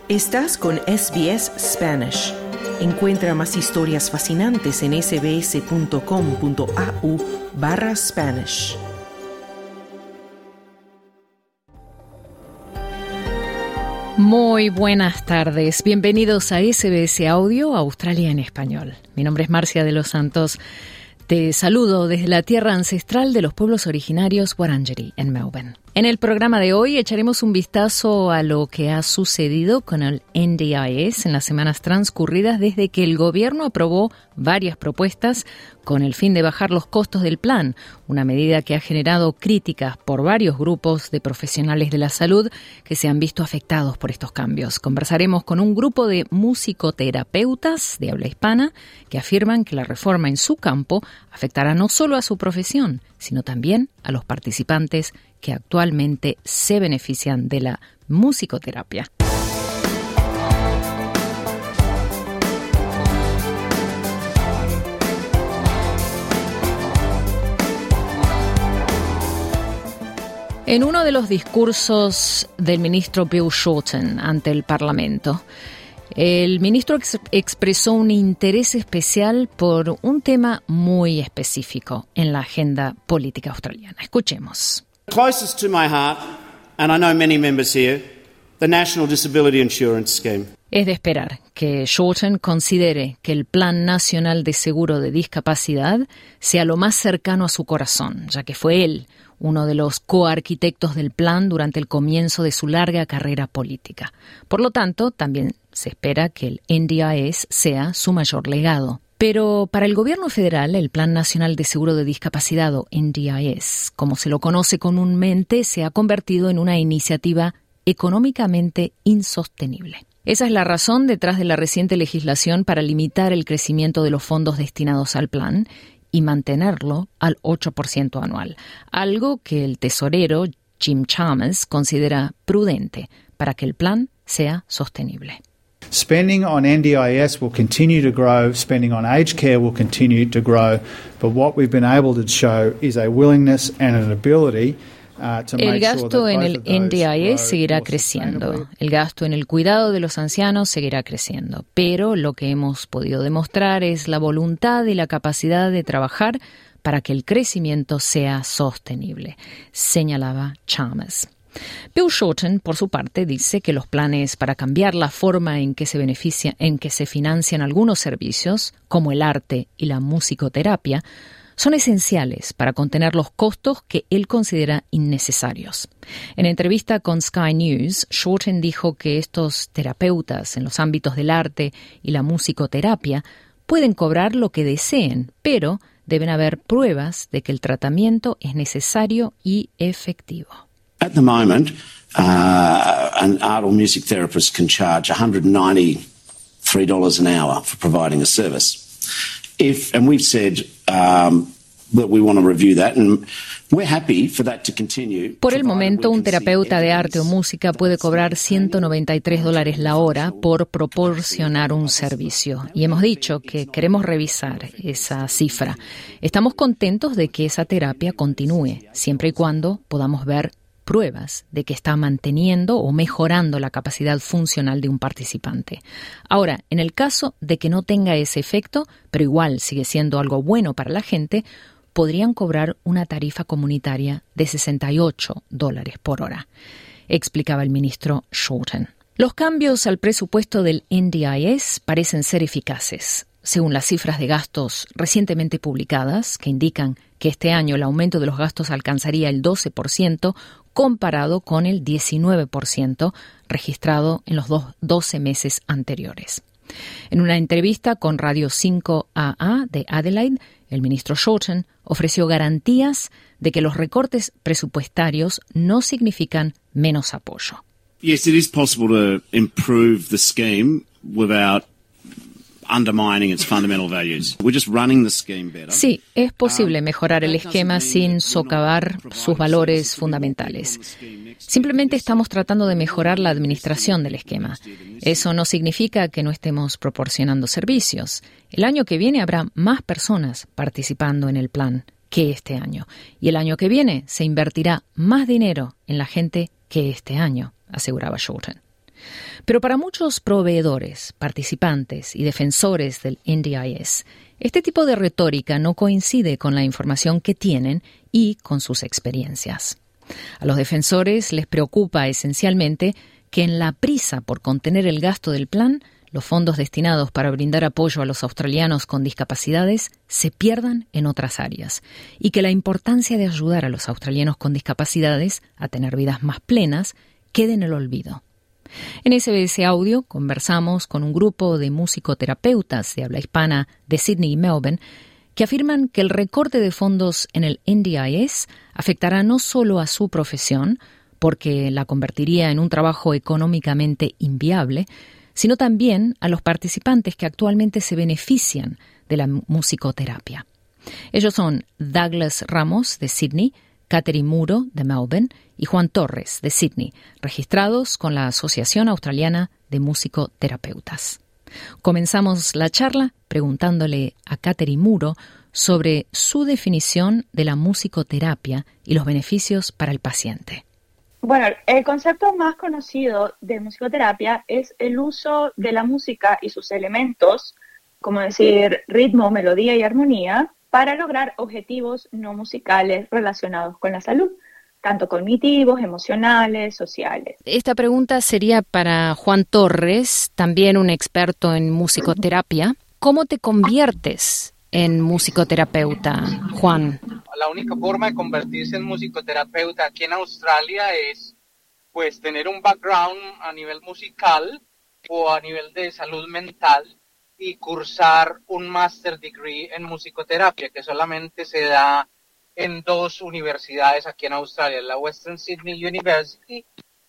Estás con SBS Spanish. Encuentra más historias fascinantes en sbs.com.au/Spanish. Muy buenas tardes. Bienvenidos a SBS Audio Australia en Español. Mi nombre es Marcia de los Santos. Te saludo desde la tierra ancestral de los pueblos originarios Wurundjeri en Melbourne. En el programa de hoy echaremos un vistazo a lo que ha sucedido con el NDIS en las semanas transcurridas desde que el gobierno aprobó varias propuestas con el fin de bajar los costos del plan, una medida que ha generado críticas por varios grupos de profesionales de la salud que se han visto afectados por estos cambios. Conversaremos con un grupo de musicoterapeutas de habla hispana que afirman que la reforma en su campo afectará no solo a su profesión, sino también a los participantes que actualmente se benefician de la musicoterapia. En uno de los discursos del ministro Bill Shorten ante el Parlamento, el ministro expresó un interés especial por un tema muy específico en la agenda política australiana. Escuchemos. Closest to my heart, and I know many members here, the National Disability Insurance Scheme. Es de esperar que Shorten considere que el Plan Nacional de Seguro de Discapacidad sea lo más cercano a su corazón, ya que fue él uno de los coarquitectos del plan durante el comienzo de su larga carrera política. Por lo tanto, también se espera que el NDIS sea su mayor legado. Pero para el gobierno federal, el Plan Nacional de Seguro de Discapacidad, o NDIS, como se lo conoce comúnmente, se ha convertido en una iniciativa económicamente insostenible. Esa es la razón detrás de la reciente legislación para limitar el crecimiento de los fondos destinados al plan y mantenerlo al 8% anual, algo que el tesorero Jim Chalmers considera prudente para que el plan sea sostenible. Spending on NDIS will continue to grow, spending on aged care will continue to grow, but what we've been able to show is a willingness and an ability El gasto en el NDIS seguirá creciendo. El gasto en el cuidado de los ancianos seguirá creciendo. Pero lo que hemos podido demostrar es la voluntad y la capacidad de trabajar para que el crecimiento sea sostenible, señalaba Chalmers. Bill Shorten, por su parte, dice que los planes para cambiar la forma en que se financian algunos servicios, como el arte y la musicoterapia, son esenciales para contener los costos que él considera innecesarios. En entrevista con Sky News, Shorten dijo que estos terapeutas en los ámbitos del arte y la musicoterapia pueden cobrar lo que deseen, pero deben haber pruebas de que el tratamiento es necesario y efectivo. At the moment, an art or music therapist can charge $193 an hour for providing a service. And we've said that we want to review that, and we're happy for that to continue. Por el momento, un terapeuta de arte o música puede cobrar $193 la hora por proporcionar un servicio. Y hemos dicho que queremos revisar esa cifra. Estamos contentos de que esa terapia continúe, siempre y cuando podamos ver pruebas de que está manteniendo o mejorando la capacidad funcional de un participante. Ahora, en el caso de que no tenga ese efecto, pero igual sigue siendo algo bueno para la gente, podrían cobrar una tarifa comunitaria de $68 por hora, explicaba el ministro Shorten. Los cambios al presupuesto del NDIS parecen ser eficaces. Según las cifras de gastos recientemente publicadas, que indican que este año el aumento de los gastos alcanzaría el 12%, comparado con el 19% registrado en los 12 meses anteriores. En una entrevista con Radio 5AA de Adelaide, el ministro Shorten ofreció garantías de que los recortes presupuestarios no significan menos apoyo. Yes, it is possible to improve the scheme without undermining its fundamental values. We're just running the scheme better. Sí, es posible mejorar el esquema sin socavar sus valores fundamentales. Simplemente estamos tratando de mejorar la administración del esquema. Eso no significa que no estemos proporcionando servicios. El año que viene habrá más personas participando en el plan que este año. Y el año que viene se invertirá más dinero en la gente que este año, aseguraba Shorten. Pero para muchos proveedores, participantes y defensores del NDIS, este tipo de retórica no coincide con la información que tienen y con sus experiencias. A los defensores les preocupa esencialmente que en la prisa por contener el gasto del plan, los fondos destinados para brindar apoyo a los australianos con discapacidades se pierdan en otras áreas y que la importancia de ayudar a los australianos con discapacidades a tener vidas más plenas quede en el olvido. En SBS Audio conversamos con un grupo de musicoterapeutas de habla hispana de Sydney y Melbourne que afirman que el recorte de fondos en el NDIS afectará no solo a su profesión, porque la convertiría en un trabajo económicamente inviable, sino también a los participantes que actualmente se benefician de la musicoterapia. Ellos son Douglas Ramos, de Sydney, Catherine Muro, de Melbourne, y Juan Torres, de Sydney, registrados con la Asociación Australiana de Musicoterapeutas. Comenzamos la charla preguntándole a Catherine Muro sobre su definición de la musicoterapia y los beneficios para el paciente. Bueno, el concepto más conocido de musicoterapia es el uso de la música y sus elementos, como decir ritmo, melodía y armonía, para lograr objetivos no musicales relacionados con la salud, tanto cognitivos, emocionales, sociales. Esta pregunta sería para Juan Torres, también un experto en musicoterapia. ¿Cómo te conviertes en musicoterapeuta, Juan? La única forma de convertirse en musicoterapeuta aquí en Australia es pues tener un background a nivel musical o a nivel de salud mental y cursar un master degree en musicoterapia que solamente se da en 2 universidades aquí en Australia, la Western Sydney University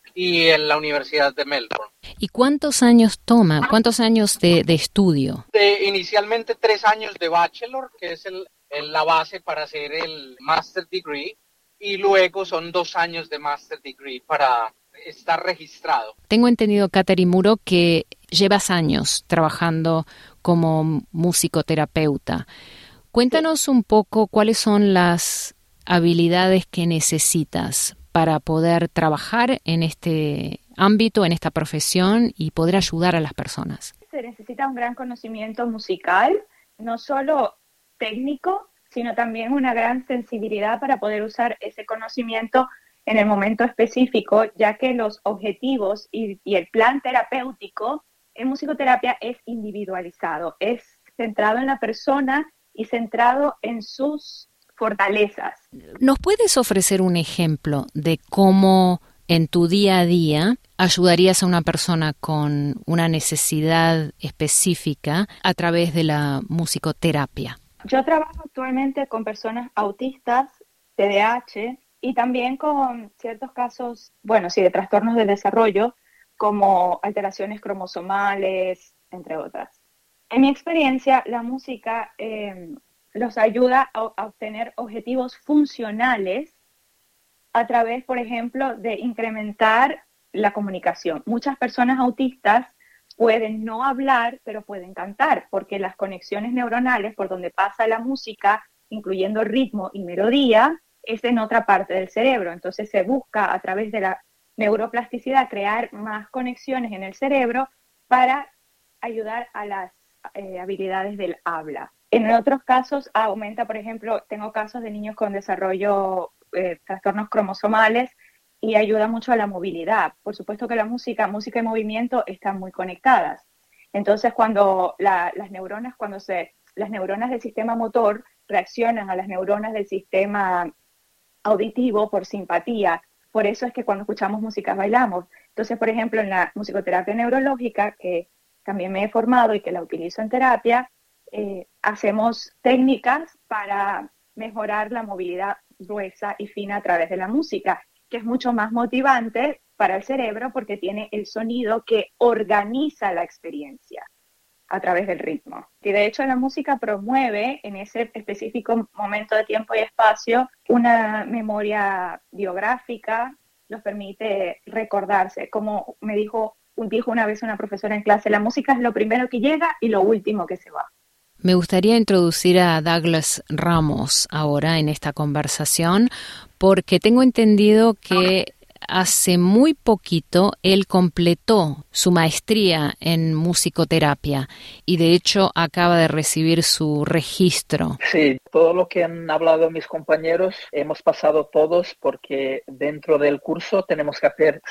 y en la Universidad de Melbourne. ¿Y cuántos años toma? ¿Cuántos años de estudio? Inicialmente 3 años de bachelor, que es la base para hacer el master degree, y luego son 2 años de master degree para estar registrado. Tengo entendido, Catherine Muro, que llevas años trabajando como musicoterapeuta. Cuéntanos un poco cuáles son las habilidades que necesitas para poder trabajar en este ámbito, en esta profesión y poder ayudar a las personas. Se necesita un gran conocimiento musical, no solo técnico, sino también una gran sensibilidad para poder usar ese conocimiento en el momento específico, ya que los objetivos y el plan terapéutico en musicoterapia es individualizado, es centrado en la persona y centrado en sus fortalezas. ¿Nos puedes ofrecer un ejemplo de cómo en tu día a día ayudarías a una persona con una necesidad específica a través de la musicoterapia? Yo trabajo actualmente con personas autistas, TDAH, y también con ciertos casos, de trastornos del desarrollo, como alteraciones cromosomales, entre otras. En mi experiencia, la música los ayuda a obtener objetivos funcionales a través, por ejemplo, de incrementar la comunicación. Muchas personas autistas pueden no hablar, pero pueden cantar, porque las conexiones neuronales por donde pasa la música, incluyendo ritmo y melodía, es en otra parte del cerebro. Entonces se busca a través de la neuroplasticidad crear más conexiones en el cerebro para ayudar a las habilidades del habla. En otros casos aumenta, por ejemplo, tengo casos de niños con desarrollo, trastornos cromosomales, y ayuda mucho a la movilidad. Por supuesto que la música y movimiento están muy conectadas. Entonces, cuando las neuronas del sistema motor reaccionan a las neuronas del sistema auditivo por simpatía, por eso es que cuando escuchamos música bailamos. Entonces, por ejemplo, en la musicoterapia neurológica, que también me he formado y que la utilizo en terapia, hacemos técnicas para mejorar la movilidad gruesa y fina a través de la música, que es mucho más motivante para el cerebro porque tiene el sonido que organiza la experiencia a través del ritmo. Y de hecho la música promueve en ese específico momento de tiempo y espacio una memoria biográfica, nos permite recordarse. Como me dijo una vez una profesora en clase, la música es lo primero que llega y lo último que se va. Me gustaría introducir a Douglas Ramos ahora en esta conversación, porque tengo entendido que hace muy poquito él completó su maestría en musicoterapia y de hecho acaba de recibir su registro. Sí, todo lo que han hablado mis compañeros hemos pasado todos porque dentro del curso tenemos que hacer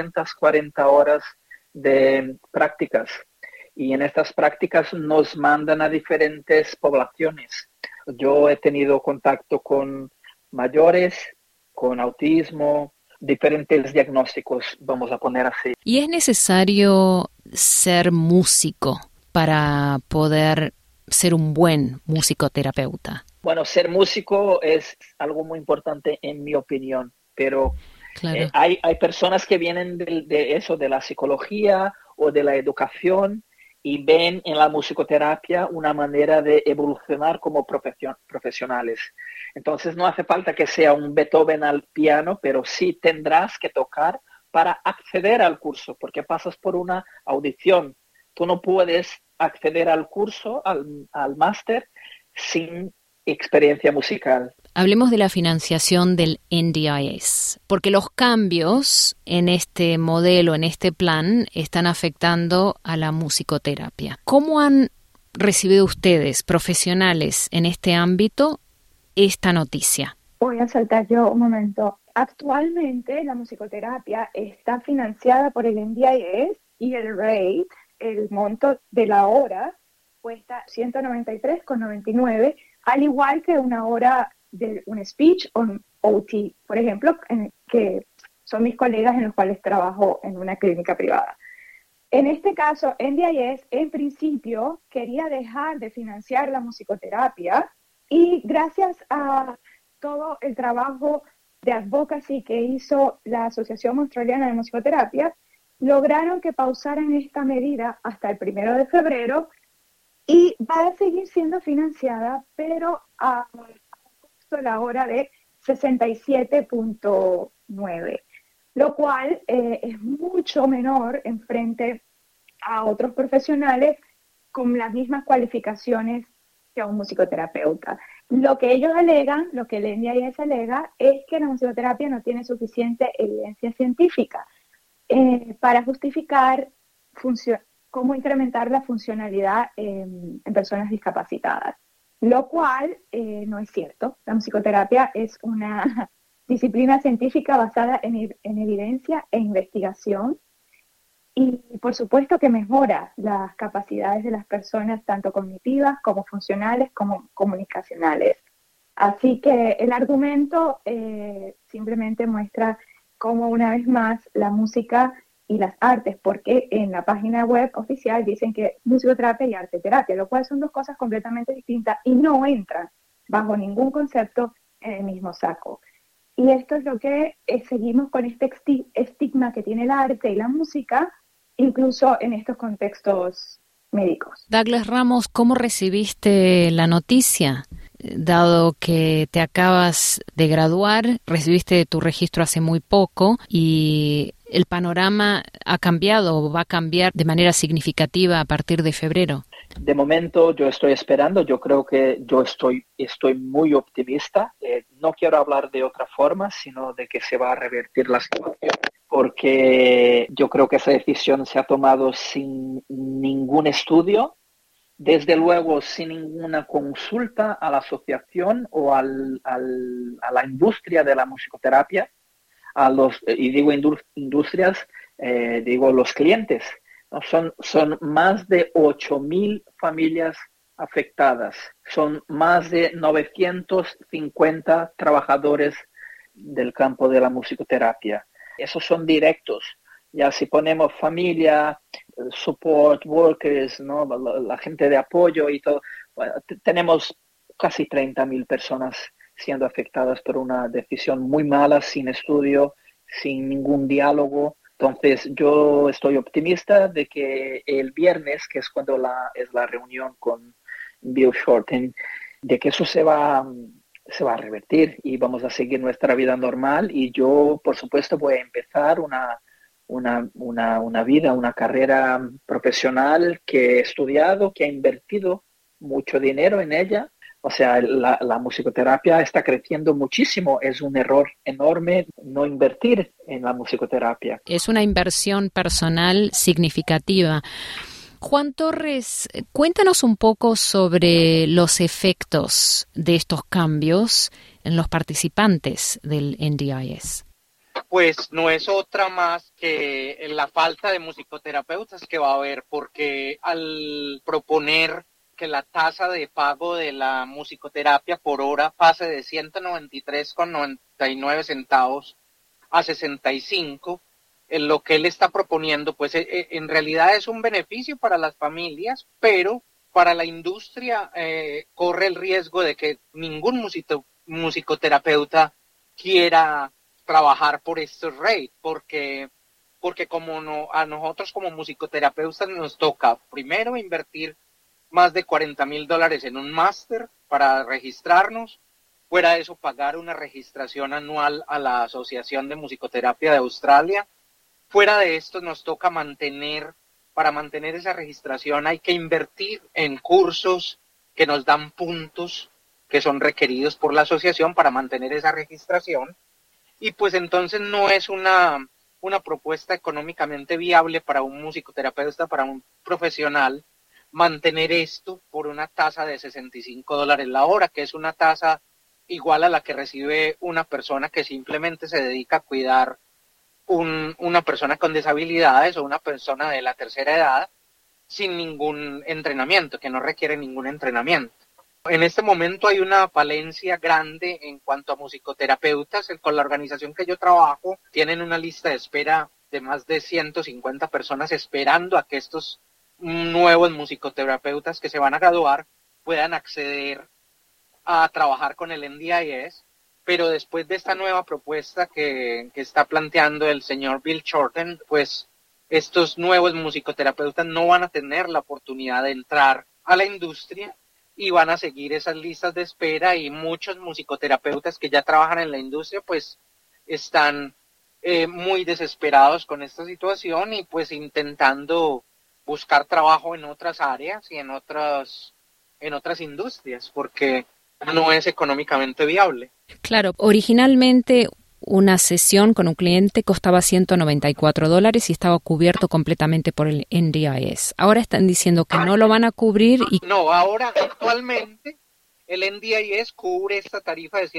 640 horas de prácticas y en estas prácticas nos mandan a diferentes poblaciones. Yo he tenido contacto con mayores, con autismo, diferentes diagnósticos, vamos a poner así. ¿Y es necesario ser músico para poder ser un buen musicoterapeuta? Bueno, ser músico es algo muy importante en mi opinión, pero claro. Hay personas que vienen de eso, de la psicología o de la educación y ven en la musicoterapia una manera de evolucionar como profesionales. Entonces no hace falta que sea un Beethoven al piano, pero sí tendrás que tocar para acceder al curso, porque pasas por una audición. Tú no puedes acceder al curso, al máster, sin experiencia musical. Hablemos de la financiación del NDIS, porque los cambios en este modelo, en este plan, están afectando a la musicoterapia. ¿Cómo han recibido ustedes, profesionales en este ámbito, esta noticia? Voy a saltar yo un momento. Actualmente la musicoterapia está financiada por el NDIS y el rate, el monto de la hora, cuesta $193.99, al igual que una hora de un speech o un OT, por ejemplo, que son mis colegas en los cuales trabajo en una clínica privada. En este caso, NDIS en principio quería dejar de financiar la musicoterapia y gracias a todo el trabajo de advocacy que hizo la Asociación Australiana de Musicoterapia, lograron que pausaran esta medida hasta el 1 de febrero y va a seguir siendo financiada, pero a costo de la hora de 67.9, lo cual es mucho menor en frente a otros profesionales con las mismas cualificaciones que a un musicoterapeuta. Lo que ellos alegan, lo que el NDIS alega, es que la musicoterapia no tiene suficiente evidencia científica para justificar cómo incrementar la funcionalidad en personas discapacitadas, lo cual no es cierto. La musicoterapia es una disciplina científica basada en evidencia e investigación y por supuesto que mejora las capacidades de las personas tanto cognitivas como funcionales como comunicacionales. Así que el argumento simplemente muestra cómo una vez más la música y las artes, porque en la página web oficial dicen que musicoterapia y arteterapia, lo cual son dos cosas completamente distintas y no entran bajo ningún concepto en el mismo saco. Y esto es lo que seguimos con este estigma que tiene el arte y la música, incluso en estos contextos médicos. Douglas Ramos, ¿cómo recibiste la noticia? Dado que te acabas de graduar, recibiste tu registro hace muy poco y el panorama ha cambiado o va a cambiar de manera significativa a partir de febrero. De momento yo estoy esperando, yo creo que yo estoy muy optimista. No quiero hablar de otra forma, sino de que se va a revertir la situación, porque yo creo que esa decisión se ha tomado sin ningún estudio, desde luego sin ninguna consulta a la asociación o a la industria de la musicoterapia, y digo industrias, digo los clientes. ¿No? Son más de 8,000 familias afectadas, son más de 950 trabajadores del campo de la musicoterapia. Esos son directos. Ya si ponemos familia, support workers, ¿no? la gente de apoyo y todo, bueno, tenemos casi 30,000 personas siendo afectadas por una decisión muy mala, sin estudio, sin ningún diálogo. Entonces yo estoy optimista de que el viernes, que es cuando es la reunión con Bill Shorten, de que eso se va a revertir y vamos a seguir nuestra vida normal, y yo por supuesto voy a empezar una vida, una carrera profesional que he estudiado, que he invertido mucho dinero en ella, O sea, la musicoterapia está creciendo muchísimo. Es un error enorme no invertir en la musicoterapia. Es una inversión personal significativa. Juan Torres, cuéntanos un poco sobre los efectos de estos cambios en los participantes del NDIS. Pues no es otra más que la falta de musicoterapeutas que va a haber, porque al proponer que la tasa de pago de la musicoterapia por hora pase de 193,99 centavos a 65, en lo que él está proponiendo, pues en realidad es un beneficio para las familias, pero para la industria corre el riesgo de que ningún musicoterapeuta quiera trabajar por estos rates, porque como a nosotros como musicoterapeutas nos toca primero invertir más de $40,000 en un máster para registrarnos, fuera de eso pagar una registración anual a la Asociación de Musicoterapia de Australia. Fuera de esto nos toca para mantener esa registración hay que invertir en cursos que nos dan puntos que son requeridos por la asociación para mantener esa registración. Y pues entonces no es una propuesta económicamente viable para un musicoterapeuta, para un profesional, mantener esto por una tasa de $65 la hora, que es una tasa igual a la que recibe una persona que simplemente se dedica a cuidar una persona con disabilidades o una persona de la tercera edad sin ningún entrenamiento, que no requiere ningún entrenamiento. En este momento hay una falencia grande en cuanto a musicoterapeutas. Con la organización que yo trabajo tienen una lista de espera de más de 150 personas esperando a que estos nuevos musicoterapeutas que se van a graduar puedan acceder a trabajar con el NDIS. Pero después de esta nueva propuesta que está planteando el señor Bill Shorten, pues estos nuevos musicoterapeutas no van a tener la oportunidad de entrar a la industria y van a seguir esas listas de espera, y muchos musicoterapeutas que ya trabajan en la industria pues están muy desesperados con esta situación y pues intentando buscar trabajo en otras áreas y en otras industrias, porque no es económicamente viable. Claro, originalmente una sesión con un cliente costaba $194 y estaba cubierto completamente por el NDIS. Ahora están diciendo que no lo van a cubrir y... No, ahora actualmente el NDIS cubre esta tarifa de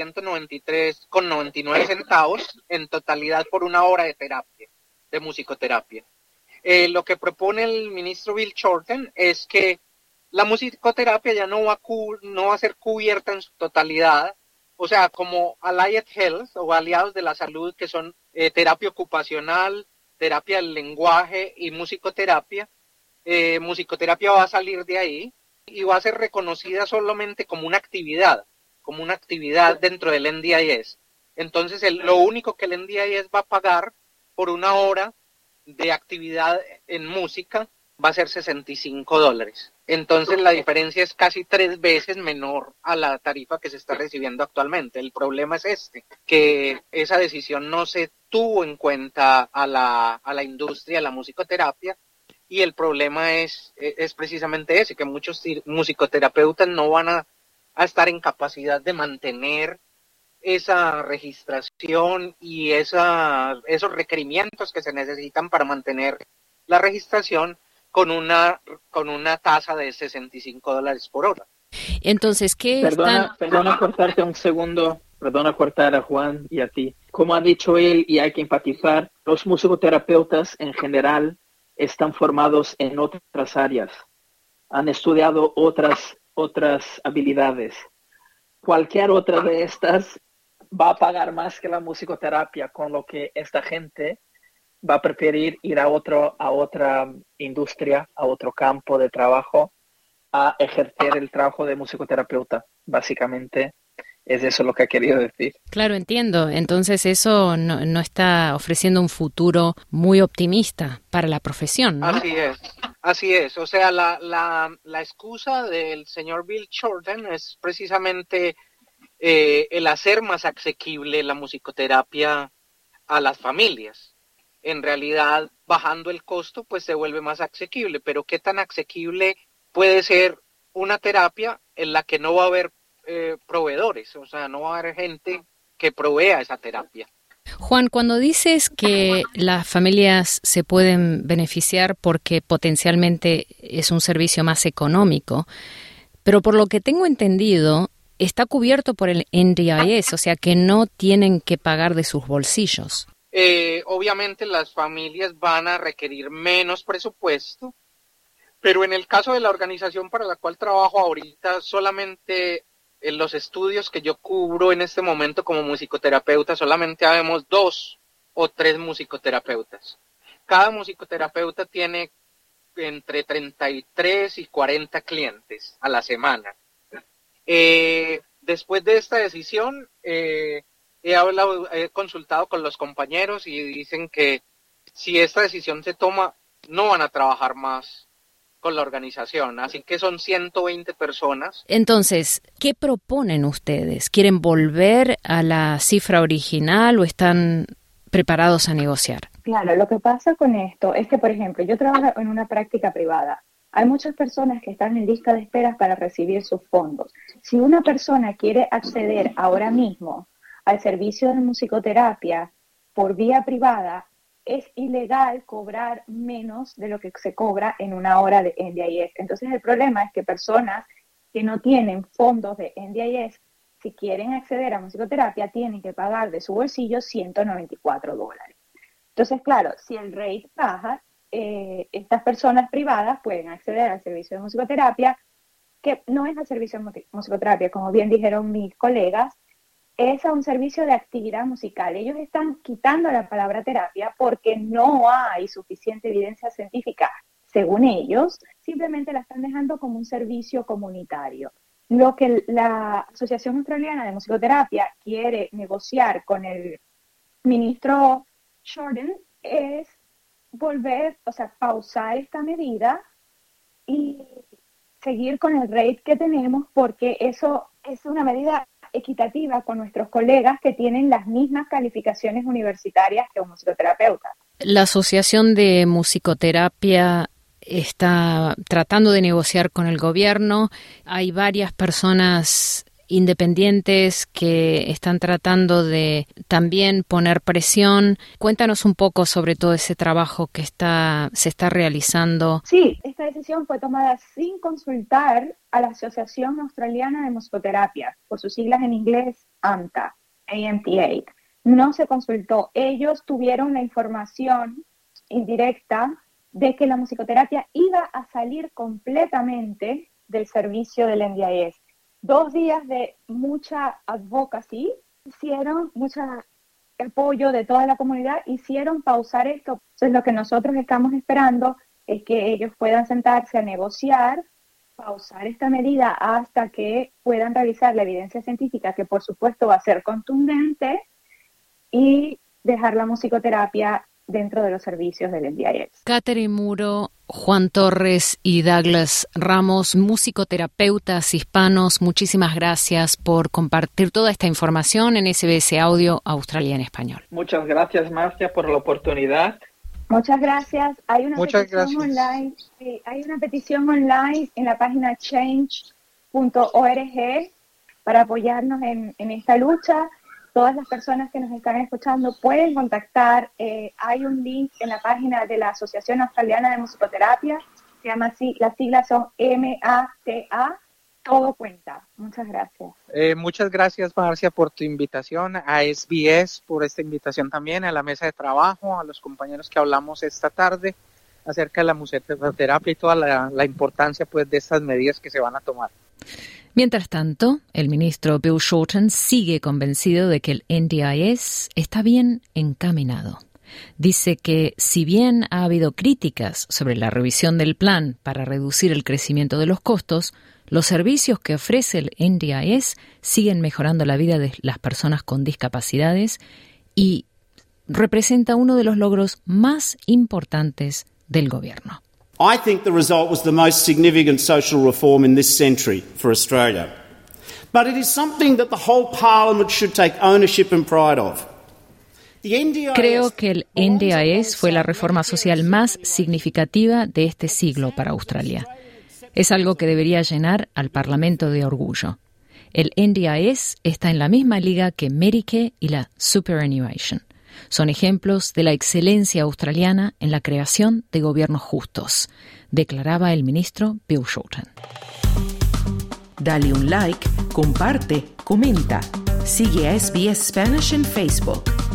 193,99 centavos en totalidad por una hora de terapia, de musicoterapia. Lo que propone el ministro Bill Shorten es que la musicoterapia ya no va a ser cubierta en su totalidad. O sea, como Allied Health o aliados de la salud, que son terapia ocupacional, terapia del lenguaje y musicoterapia, musicoterapia va a salir de ahí y va a ser reconocida solamente como una actividad dentro del NDIS. Entonces, lo único que el NDIS va a pagar por una hora de actividad en música va a ser $65. Entonces la diferencia es casi 3 veces menor a la tarifa que se está recibiendo actualmente. El problema es que esa decisión no se tuvo en cuenta a la industria de la musicoterapia, y el problema es precisamente ese, que muchos musicoterapeutas no van a estar en capacidad de mantener esa registración y esos requerimientos que se necesitan para mantener la registración con una tasa de $65 por hora. Entonces, Perdona cortarte un segundo, perdona cortar a Juan y a ti. Como ha dicho él, y hay que enfatizar, los musicoterapeutas en general están formados en otras áreas, han estudiado otras habilidades. Cualquier otra de estas va a pagar más que la musicoterapia, con lo que esta gente va a preferir ir a otra industria, a otro campo de trabajo, a ejercer el trabajo de musicoterapeuta. Básicamente es eso lo que ha querido decir. Claro, entiendo. Entonces eso no está ofreciendo un futuro muy optimista para la profesión, ¿no? Así es. O sea, la excusa del señor Bill Shorten es precisamente el hacer más asequible la musicoterapia a las familias. En realidad, bajando el costo, pues se vuelve más asequible. Pero ¿qué tan asequible puede ser una terapia en la que no va a haber proveedores, o sea, no va a haber gente que provea esa terapia. Juan, cuando dices que las familias se pueden beneficiar porque potencialmente es un servicio más económico, pero por lo que tengo entendido, está cubierto por el NDIS, o sea que no tienen que pagar de sus bolsillos. Obviamente las familias van a requerir menos presupuesto, pero en el caso de la organización para la cual trabajo ahorita, solamente en los estudios que yo cubro en este momento como musicoterapeuta, solamente habemos 2 o 3 musicoterapeutas. Cada musicoterapeuta tiene entre 33 y 40 clientes a la semana. Después de esta decisión, he consultado con los compañeros y dicen que si esta decisión se toma, no van a trabajar más con la organización, así que son 120 personas. Entonces, ¿qué proponen ustedes? ¿Quieren volver a la cifra original o están preparados a negociar? Claro, lo que pasa con esto es que, por ejemplo, yo trabajo en una práctica privada. Hay muchas personas que están en lista de espera para recibir sus fondos. Si una persona quiere acceder ahora mismo al servicio de musicoterapia por vía privada, es ilegal cobrar menos de lo que se cobra en una hora de NDIS. Entonces el problema es que personas que no tienen fondos de NDIS, si quieren acceder a musicoterapia, tienen que pagar de su bolsillo $194. Entonces, claro, si el rate baja, estas personas privadas pueden acceder al servicio de musicoterapia, que no es el servicio de musicoterapia, como bien dijeron mis colegas, es a un servicio de actividad musical. Ellos están quitando la palabra terapia porque no hay suficiente evidencia científica, según ellos, simplemente la están dejando como un servicio comunitario. Lo que la Asociación Australiana de Musicoterapia quiere negociar con el ministro Jordan es pausar esta medida y seguir con el rate que tenemos, porque eso es una medida equitativa con nuestros colegas que tienen las mismas calificaciones universitarias que un musicoterapeuta. La Asociación de Musicoterapia está tratando de negociar con el gobierno. Hay varias personas independientes que están tratando de también poner presión. Cuéntanos un poco sobre todo ese trabajo que se está realizando. Sí, esta decisión fue tomada sin consultar a la Asociación Australiana de Musicoterapia, por sus siglas en inglés AMTA. No se consultó. Ellos tuvieron la información indirecta de que la musicoterapia iba a salir completamente del servicio del NDIS. 2 días de mucha advocacy, hicieron mucho apoyo de toda la comunidad, hicieron pausar esto. Entonces lo que nosotros estamos esperando es que ellos puedan sentarse a negociar, pausar esta medida hasta que puedan revisar la evidencia científica, que por supuesto va a ser contundente, y dejar la musicoterapia dentro de los servicios del NDIS. Catherine Muro, Juan Torres y Douglas Ramos, musicoterapeutas hispanos, muchísimas gracias por compartir toda esta información en SBS Audio Australia en Español. Muchas gracias, Marcia, por la oportunidad. Muchas gracias. Hay una petición online en la página change.org para apoyarnos en esta lucha. Todas las personas que nos están escuchando pueden contactar. Hay un link en la página de la Asociación Australiana de Musicoterapia. Se llama así, las siglas son MATA. Todo cuenta. Muchas gracias. Muchas gracias, Marcia, por tu invitación, a SBS por esta invitación también, a la mesa de trabajo, a los compañeros que hablamos esta tarde acerca de la musicoterapia y toda la importancia pues de estas medidas que se van a tomar. Mientras tanto, el ministro Bill Shorten sigue convencido de que el NDIS está bien encaminado. Dice que si bien ha habido críticas sobre la revisión del plan para reducir el crecimiento de los costos, los servicios que ofrece el NDIS siguen mejorando la vida de las personas con discapacidades y representa uno de los logros más importantes del gobierno. I think the result was the most significant social reform in this century for Australia. But it is something that the whole Parliament should take ownership and pride of. Creo que el NDIS fue la reforma social más significativa de este siglo para Australia. Es algo que debería llenar al Parlamento de orgullo. El NDIS está en la misma liga que Medicare y la Superannuation. Son ejemplos de la excelencia australiana en la creación de gobiernos justos, declaraba el ministro Bill Shorten. Dale un like, comparte, comenta. Sigue a SBS Spanish en Facebook.